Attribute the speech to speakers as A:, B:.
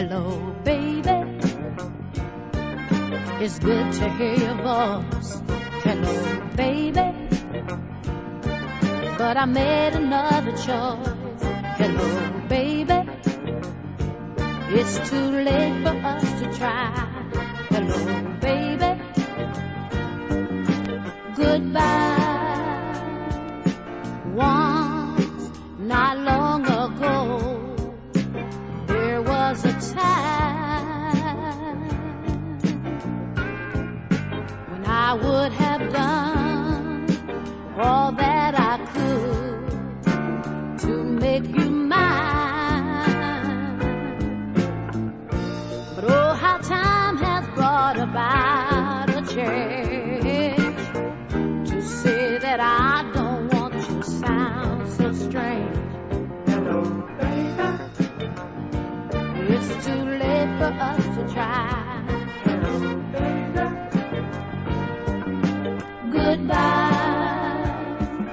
A: Hello, baby. It's good to hear your voice. Hello, baby. But I made another choice. Hello, baby. It's too late for us to try. Hello, baby. Goodbye. Once, not long ago, there was a time when I would have done all that I could to make you mine. But oh, how time has brought about a change. To say that I don't want you sounds so strange.
B: Hello, baby.
A: It's too late for us to try.
B: Hello, baby.
A: Goodbye.